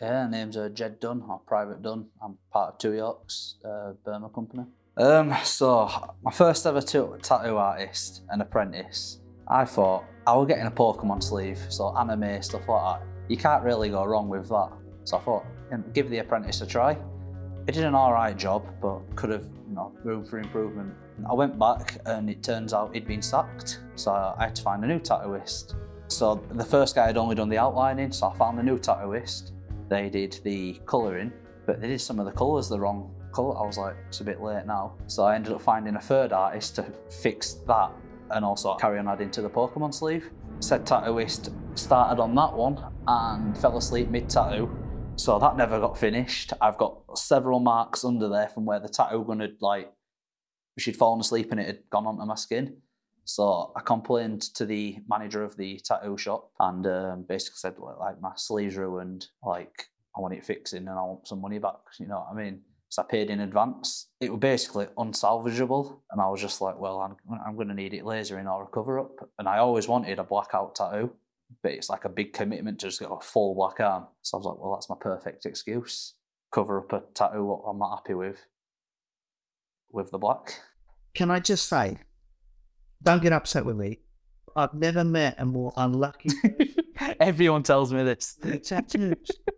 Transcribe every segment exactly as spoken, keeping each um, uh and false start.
Yeah, name's uh, Jed Dunn, or Private Dunn. I'm part of Two Yorks, uh, Burma company. Um, so, my first ever t- tattoo artist and apprentice, I thought I was getting a Pokemon sleeve, so anime, stuff like that. You can't really go wrong with that. So I thought, give the apprentice a try. It did an alright job, but could have, you know, room for improvement. I went back and it turns out he'd been sacked, so I had to find a new tattooist. So the first guy had only done the outlining, so I found a new tattooist. They did the colouring, but they did some of the colours the wrong colour. I was like, it's a bit late now. So I ended up finding a third artist to fix that and also carry on adding to the Pokemon sleeve. Said tattooist started on that one and fell asleep mid-tattoo. So that never got finished. I've got several marks under there from where the tattoo gun had, like, she'd fallen asleep and it had gone onto my skin. So I complained to the manager of the tattoo shop and um, basically said, like, my sleeve's ruined, like, I want it fixing and I want some money back, you know what I mean? So I paid in advance. It was basically unsalvageable, and I was just like, well, I'm, I'm going to need it lasering or a cover-up. And I always wanted a blackout tattoo, but it's like a big commitment to just get a full black arm. So I was like, well, that's my perfect excuse. Cover up a tattoo what I'm not happy with, with the black. Can I just say, don't get upset with me. I've never met a more unlucky person. Everyone tells me this. Tattoos.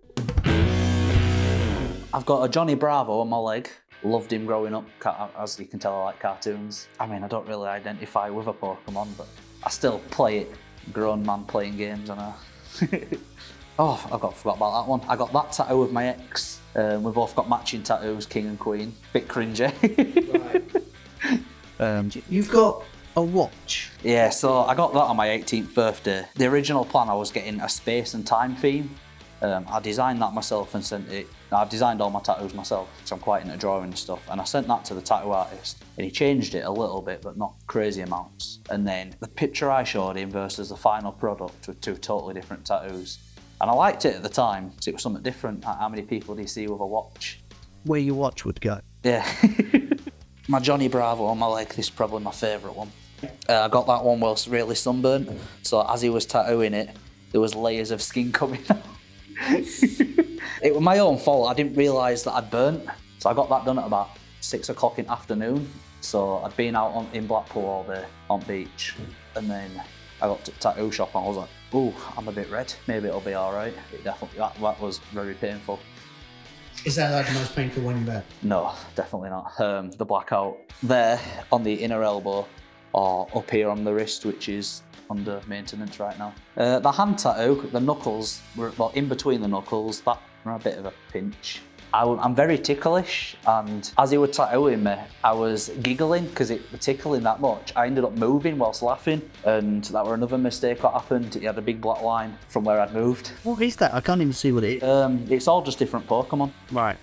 I've got a Johnny Bravo on my leg. Loved him growing up. As you can tell, I like cartoons. I mean, I don't really identify with a Pokemon, but I still play it. Grown man playing games, I know. Oh, I got forgot about that one. I got that tattoo with my ex. Um, we both got matching tattoos, King and Queen. Bit cringy. Right. um, You've got a watch. Yeah, so I got that on my eighteenth birthday. The original plan, I was getting a space and time theme. Um, I designed that myself and sent it. I've designed all my tattoos myself, so I'm quite into drawing and stuff. And I sent that to the tattoo artist, and he changed it a little bit, but not crazy amounts. And then the picture I showed him versus the final product were two totally different tattoos. And I liked it at the time, because it was something different. How many people do you see with a watch? Where your watch would go. Yeah. My Johnny Bravo on my leg, this is probably my favourite one. Uh, I got that one whilst really sunburnt, so as he was tattooing it, there was layers of skin coming out. It was my own fault. I didn't realise that I'd burnt, so I got that done at about six o'clock in the afternoon. So I'd been out on, in Blackpool all day on beach, and then I got to the tattoo shop and I was like, "Ooh, I'm a bit red. Maybe it'll be all right." It definitely that, that was very painful. Is that like the most painful one you've had? No, definitely not. Um, the blackout there on the inner elbow, or up here on the wrist, which is under maintenance right now. Uh, the hand tattoo, the knuckles were well in between the knuckles. That were a bit of a pinch. I, I'm very ticklish, and as he was tattooing me, I was giggling because it was tickling that much. I ended up moving whilst laughing, and that were another mistake that happened. He had a big black line from where I'd moved. What is that? I can't even see what it is. Um, it's all just different Pokemon. Right.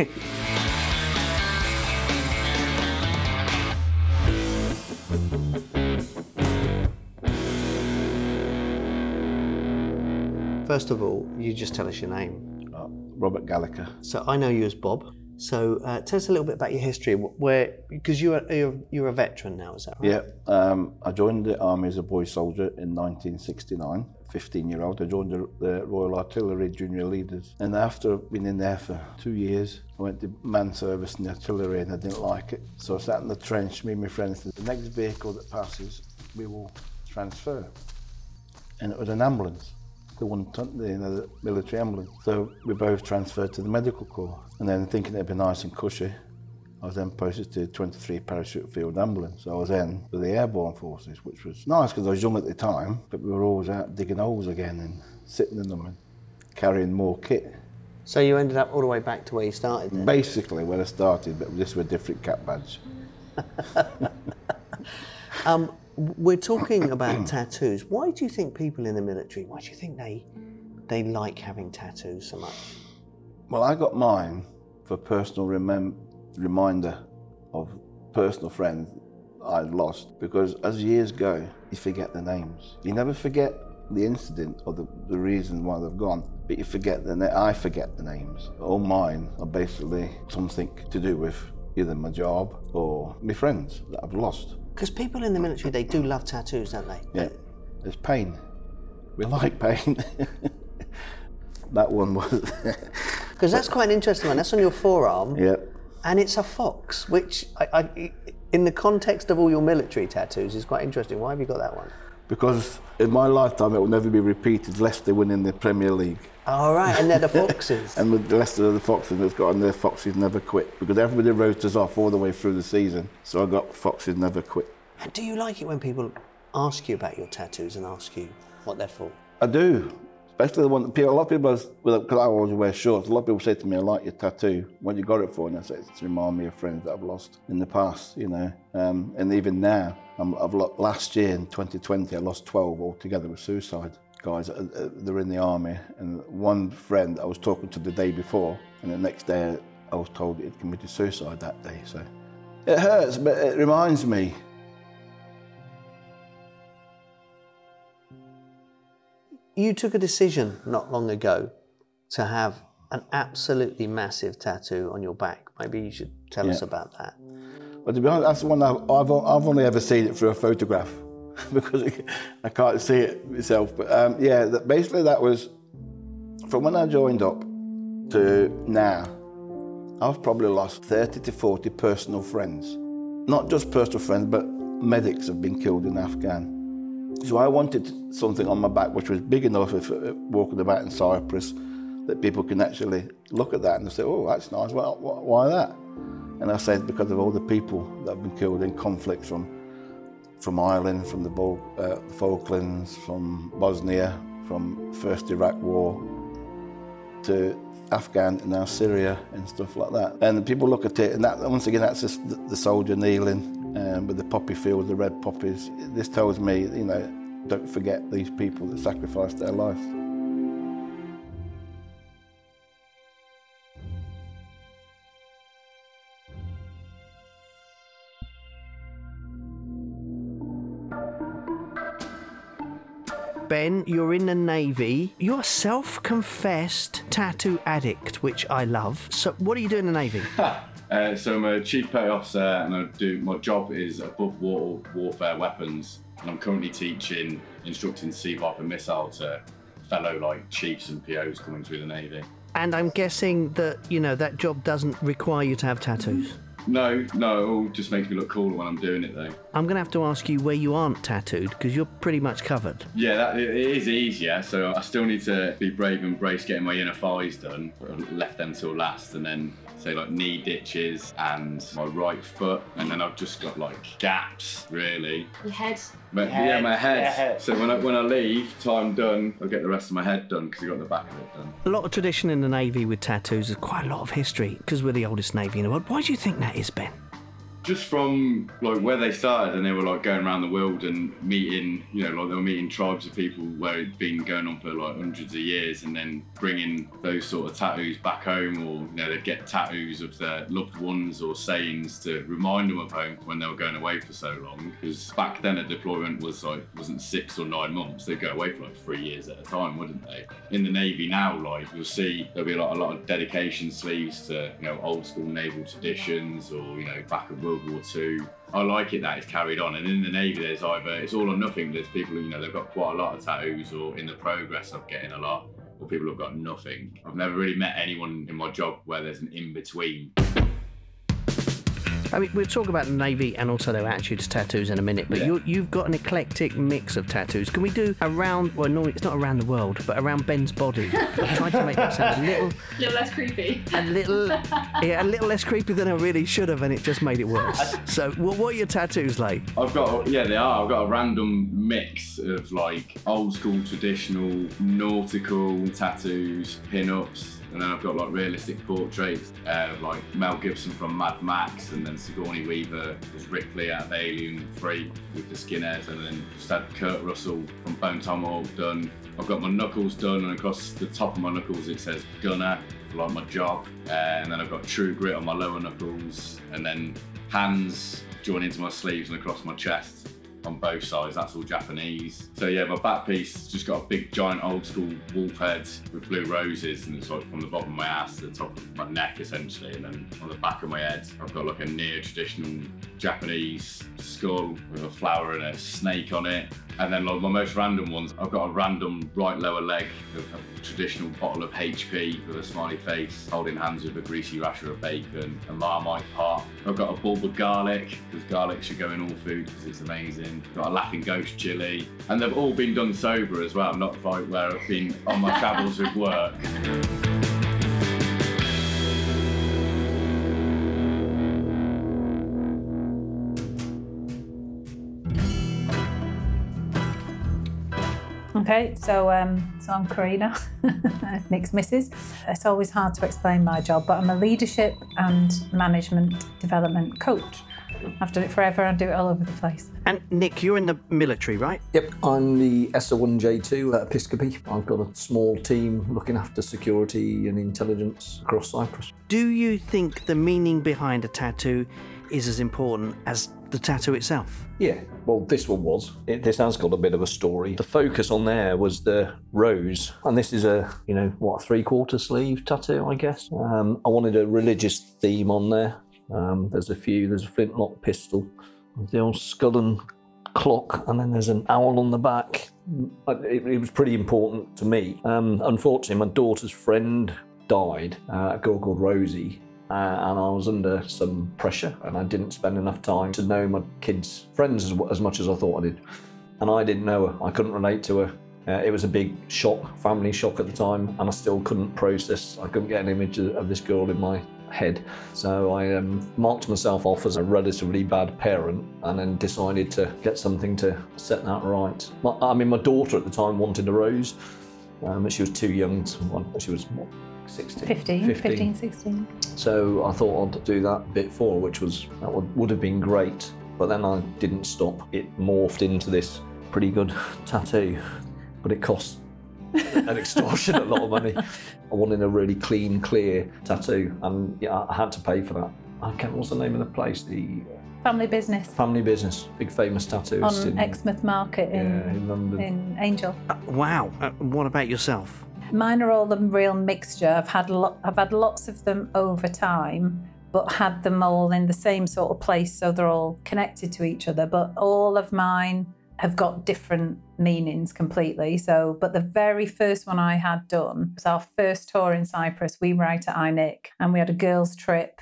First of all, you just tell us your name. Uh, Robert Gallagher. So I know you as Bob. So uh, tell us a little bit about your history. Where, because you're you're, you're a veteran now, is that right? Yeah, um, I joined the army as a boy soldier in nineteen sixty-nine. fifteen year old. I joined the, the Royal Artillery Junior Leaders, and after being in there for two years, I went to man service in the artillery and I didn't like it. So I sat in the trench. Me and my friends said, the next vehicle that passes, we will transfer, and it was an ambulance. The one, the, you know, the military ambulance. So we both transferred to the medical corps. And then thinking it'd be nice and cushy, I was then posted to twenty-three Parachute Field Ambulance. So I was then for the Airborne Forces, which was nice because I was young at the time, but we were always out digging holes again and sitting in them and carrying more kit. So you ended up all the way back to where you started then? Basically where I started, but this was a different cap badge. um, We're talking about tattoos. Why do you think people in the military, why do you think they they like having tattoos so much? Well, I got mine for personal remem- reminder of personal friends I'd lost, because as years go, you forget the names. You never forget the incident or the, the reason why they've gone, but you forget the na- I forget the names. All mine are basically something to do with either my job or my friends that I've lost. Because people in the military, they do love tattoos, don't they? Yeah, there's pain. We like pain. that one was. Because that's quite an interesting one. That's on your forearm. Yeah. And it's a fox, which, I, I, in the context of all your military tattoos, is quite interesting. Why have you got that one? Because in my lifetime, it will never be repeated. Leicester winning the Premier League. All right, and they're the Foxes. And with Leicester are the Foxes, it's got on their Foxes never quit. Because everybody wrote us off all the way through the season. So I got Foxes never quit. And do you like it when people ask you about your tattoos and ask you what they're for? I do. Especially the one, a lot of people, because I always wear shorts, a lot of people say to me, I like your tattoo. What you got it for? And I say, it's to remind me of friends that I've lost in the past, you know. Um, and even now, I'm, I've lost, last year in twenty twenty, I lost twelve altogether with suicide. Guys, uh, uh, they're in the army. And one friend I was talking to the day before, and the next day I was told he'd committed suicide that day. So it hurts, but it reminds me. You took a decision not long ago to have an absolutely massive tattoo on your back. Maybe you should tell Yeah. us about that. But to be honest, that's the one I've, I've, I've only ever seen it through a photograph because I can't see it myself. But um, yeah, that, basically that was, from when I joined up to now, I've probably lost thirty to forty personal friends. Not just personal friends, but medics have been killed in Afghan. So I wanted something on my back which was big enough if uh, walking about in Cyprus that people can actually look at that and say, oh, that's nice, well, why that? And I said, because of all the people that have been killed in conflicts from from Ireland, from the Bal- uh, Falklands, from Bosnia, from First Iraq War, to Afghan and now Syria and stuff like that. And people look at it, and that once again, that's just the, the soldier kneeling um, with the poppy fields, the red poppies. This tells me, you know, don't forget these people that sacrificed their life. Ben, you're in the Navy. You're a self-confessed tattoo addict, which I love. So what do you do in the Navy? Uh, so I'm a chief petty officer, and I do my job is above water warfare weapons, and I'm currently teaching, instructing sea viper missile to fellow like chiefs and P Os coming through the Navy. And I'm guessing that, you know, that job doesn't require you to have tattoos. No, no, it all just makes me look cooler when I'm doing it though. I'm going to have to ask you where you aren't tattooed, because you're pretty much covered. Yeah, that, it is easier, so I still need to be brave and embrace getting my inner thighs done. I left them till last, and then say like knee ditches and my right foot, and then I've just got like gaps really. Your head. But, Head, yeah, my head. yeah, head. So when I when I leave, time done, I'll get the rest of my head done because I got the back of it done. A lot of tradition in the Navy with tattoos. There's quite a lot of history, because we're the oldest Navy in the world. Why do you think that is, Ben? Just from like where they started, and they were like going around the world and meeting, you know, like they were meeting tribes of people where it'd been going on for like hundreds of years, and then bringing those sort of tattoos back home, or you know, they'd get tattoos of their loved ones or sayings to remind them of home when they were going away for so long. Because back then a deployment was like wasn't six or nine months; they'd go away for like three years at a time, wouldn't they? In the Navy now, like you'll see there'll be a lot, a lot of dedication sleeves to you know old school naval traditions, or you know back of World War Two. I like it that it's carried on, and in the Navy there's either it's all or nothing. There's people who you know they've got quite a lot of tattoos, or in the progress of getting a lot, or people who've got nothing. I've never really met anyone in my job where there's an in-between. I mean, we'll talk about the Navy and also their attitude to tattoos in a minute, but Yeah. you're, you've got an eclectic mix of tattoos. Can we do around, well, no, it's not around the world, but around Ben's body? I tried to make that sound a little, A little less creepy. a little, yeah, a little less creepy than I really should have, and it just made it worse. So, what, what are your tattoos like? I've got, yeah, they are. I've got a random mix of like old school, traditional, nautical tattoos, pin-ups, and then I've got like realistic portraits of like Mel Gibson from Mad Max, and then Sigourney Weaver as Ripley out of Alien three with the skinheads, and then just had Kurt Russell from Bone Tomahawk done. I've got my knuckles done, and across the top of my knuckles it says Gunner, for like my job, uh, and then I've got True Grit on my lower knuckles, and then hands join into my sleeves and across my chest. on both sides. That's all Japanese. So yeah, my back piece just got a big giant old school wolf head with blue roses, and it's like from the bottom of my ass to the top of my neck essentially, and then on the back of my head I've got like a near traditional Japanese skull with a flower and a snake on it. And then like my most random ones, I've got a random right lower leg of a traditional bottle of H P with a smiley face, holding hands with a greasy rasher of bacon, a Marmite pot. I've got a bulb of garlic, because garlic should go in all food because it's amazing. Got a laughing ghost chili. And they've all been done sober as well, not like where I've been on my travels with work. Okay, so um, so I'm Karina, Nick's missus. It's always hard to explain my job, but I'm a leadership and management development coach. I've done it forever and do it all over the place. And Nick, you're in the military, right? Yep, I'm the S O one J two at Episcopi. I've got a small team looking after security and intelligence across Cyprus. Do you think the meaning behind a tattoo is as important as the tattoo itself? Yeah, well, this one was. It, this has got a bit of a story. The focus on there was the rose, and this is a, you know, what, a three-quarter sleeve tattoo, I guess. Um, I wanted a religious theme on there. Um, there's a few. There's a flintlock pistol, the old skull and clock, and then there's an owl on the back. It, it was pretty important to me. Um, unfortunately, my daughter's friend died, uh, a girl called Rosie. Uh, and I was under some pressure, and I didn't spend enough time to know my kids' friends as, as much as I thought I did. And I didn't know her. I couldn't relate to her. Uh, it was a big shock, family shock at the time, and I still couldn't process. I couldn't get an image of, of this girl in my head. So I um, marked myself off as a relatively bad parent, and then decided to get something to set that right. My, I mean, my daughter at the time wanted a rose, um, but she was too young to want. She was what, sixteen? fifteen, fifteen, sixteen. So I thought I'd do that bit for her, which was that would, would have been great. But then I didn't stop. It morphed into this pretty good tattoo, but it cost an extortionate lot of money. I wanted a really clean, clear tattoo, and yeah, I had to pay for that. I can't. What's the name of the place? The Family Business. Family Business, big famous tattoos on in Exmouth Market in, yeah, in London. in Angel. Uh, wow. Uh, what about yourself? Mine are all a real mixture. I've had lo- I've had lots of them over time, but had them all in the same sort of place, so they're all connected to each other. But all of mine have got different meanings completely. So, but the very first one I had done was our first tour in Cyprus. We were out at I N I C, and we had a girls' trip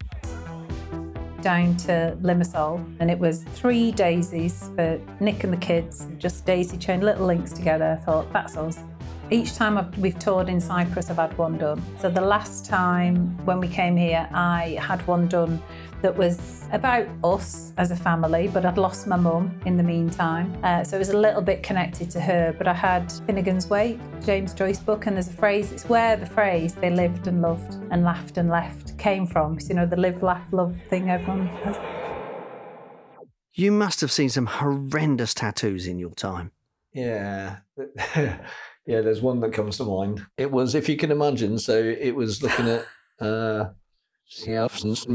down to Limassol, and it was three daisies for Nick and the kids, just daisy chain little links together. I thought, that's us. Each time I've, we've toured in Cyprus, I've had one done. So the last time when we came here, I had one done that was about us as a family, but I'd lost my mum in the meantime. Uh, so it was a little bit connected to her, but I had Finnegan's Wake, James Joyce book, and there's a phrase, it's where the phrase, they lived and loved and laughed and left, came from. So, you know, the live, laugh, love thing everyone has. You must have seen some horrendous tattoos in your time. Yeah. Yeah, there's one that comes to mind. It was, if you can imagine, so it was looking at uh yeah,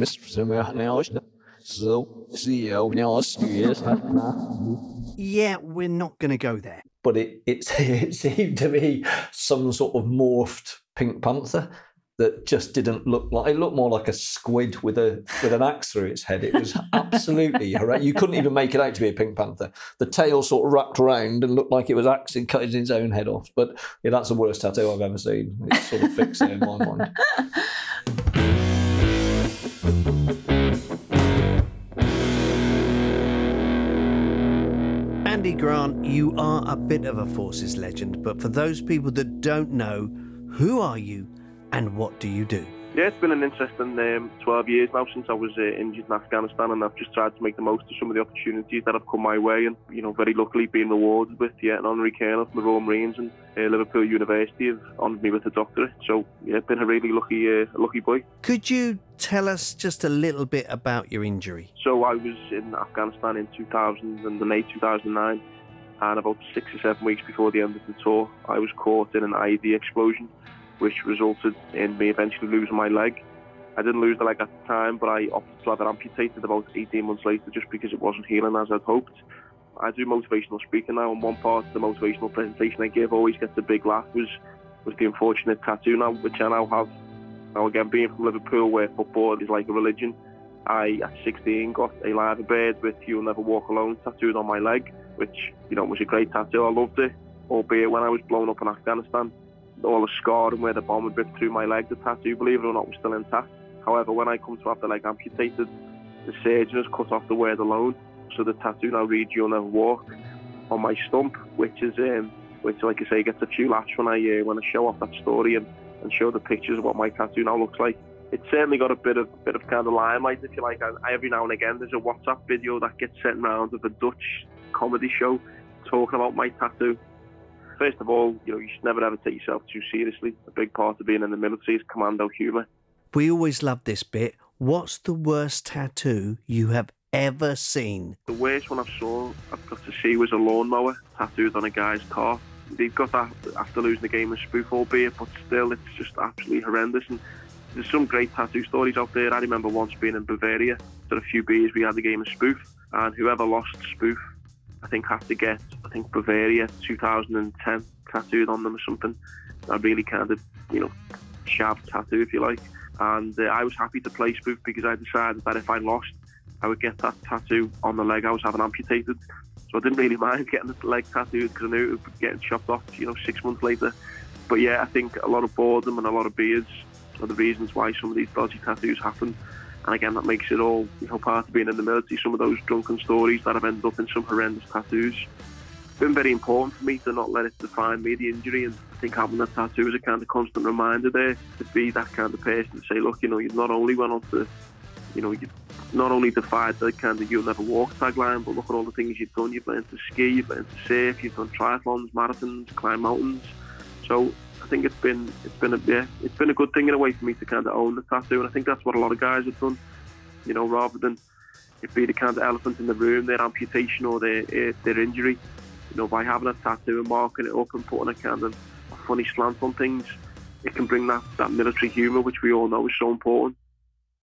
we're not going to go there. But it, it it seemed to be some sort of morphed Pink Panther that just didn't look like, it looked more like a squid with a with an axe through its head. It was absolutely horrendous. You couldn't even make it out to be a Pink Panther. The tail sort of wrapped around and looked like it was axing, cutting its own head off. But yeah, that's the worst tattoo I've ever seen. It's sort of fixed it in my mind. Andy Grant, you are a bit of a Forces legend, but for those people that don't know, who are you and what do you do? Yeah, it's been an interesting um, twelve years now since I was uh, injured in Afghanistan, and I've just tried to make the most of some of the opportunities that have come my way, and, you know, very luckily being rewarded with yeah, an honorary colonel from the Royal Marines, and uh, Liverpool University have honoured me with a doctorate. So, yeah, been a really lucky, uh, lucky boy. Could you tell us just a little bit about your injury? So I was in Afghanistan in two thousand eight, two thousand nine, and about six or seven weeks before the end of the tour, I was caught in an I E D explosion, which resulted in me eventually losing my leg. I didn't lose the leg at the time, but I opted to have it amputated about eighteen months later just because it wasn't healing as I'd hoped. I do motivational speaking now, and one part of the motivational presentation I give always gets a big laugh was was the unfortunate tattoo now, which I now have. Now again, being from Liverpool, where football is like a religion, I at sixteen got a Live Bird with "You'll Never Walk Alone" tattooed on my leg, which, you know, was a great tattoo. I loved it, albeit when I was blown up in Afghanistan, all the scarring where the bomb had ripped through my leg, the tattoo, believe it or not, was still intact. However, when I come to have the leg amputated, the surgeon has cut off the word alone, so the tattoo now reads "You'll Never Walk" on my stump, which is, um, which, like I say, gets a few laughs when I uh, when I show off that story and, and show the pictures of what my tattoo now looks like. It's certainly got a bit of bit of kind of limelight, if you like. I, I, every now and again, there's a WhatsApp video that gets sent round of a Dutch comedy show talking about my tattoo. First of all, you know, you should never ever take yourself too seriously. A big part of being in the military is commando humour. We always love this bit. What's the worst tattoo you have ever seen? The worst one I saw, I've got to see, was a lawnmower tattooed on a guy's car. They've got that after losing the game of Spoof, albeit, but still, it's just absolutely horrendous. And there's some great tattoo stories out there. I remember once being in Bavaria, after a few beers, we had the game of Spoof, and whoever lost Spoof, I think, had to get, I think, Bavaria two thousand ten tattooed on them or something. A really kind of, you know, sharp tattoo, if you like. And uh, I was happy to play Spoof because I decided that if I lost, I would get that tattoo on the leg I was having amputated. So I didn't really mind getting the leg tattooed because I knew it would be getting chopped off, you know, six months later. But yeah, I think a lot of boredom and a lot of beers are the reasons why some of these dodgy tattoos happen. And again, that makes it all, you know, part of being in the military, some of those drunken stories that have ended up in some horrendous tattoos. It's been very important for me to not let it define me, the injury, and I think having that tattoo is a kind of constant reminder there to be that kind of person to say, look, you know, you've not only went on to, you know, you've not only defied the kind of "You'll Never Walk" tagline, but look at all the things you've done. You've learned to ski, you've learned to surf, you've done triathlons, marathons, climb mountains. So I think it's been it's been a yeah it's been a good thing in a way for me to kind of own the tattoo, and I think that's what a lot of guys have done. You know, rather than it be the kind of elephant in the room, their amputation or their their injury. You know, by having a tattoo and marking it up and putting a kind of a funny slant on things, it can bring that, that military humour, which we all know is so important.